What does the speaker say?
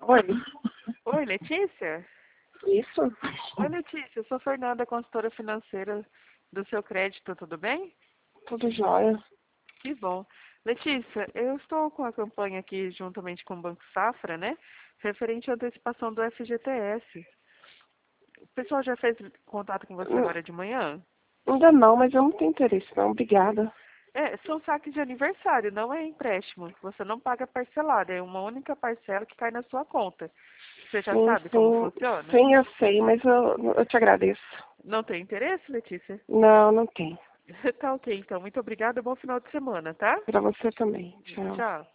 Oi. Oi, Letícia? Isso? Oi, Letícia, eu sou Fernanda, consultora financeira do seu crédito, tudo bem? Tudo jóia. Que bom. Letícia, eu estou com a campanha aqui juntamente com o Banco Safra, né? Referente à antecipação do FGTS. O pessoal já fez contato com você agora de manhã? Ainda não, mas eu não tenho interesse não. Obrigada. São saques de aniversário, não é empréstimo. Você não paga parcelado, é uma única parcela que cai na sua conta. Você já Sim, sabe como sim. funciona? Sim, eu sei, mas eu te agradeço. Não tem interesse, Letícia? Não, não tem. Tá ok, então. Muito obrigada. Bom final de semana, tá? Pra você também. Tchau. Tchau.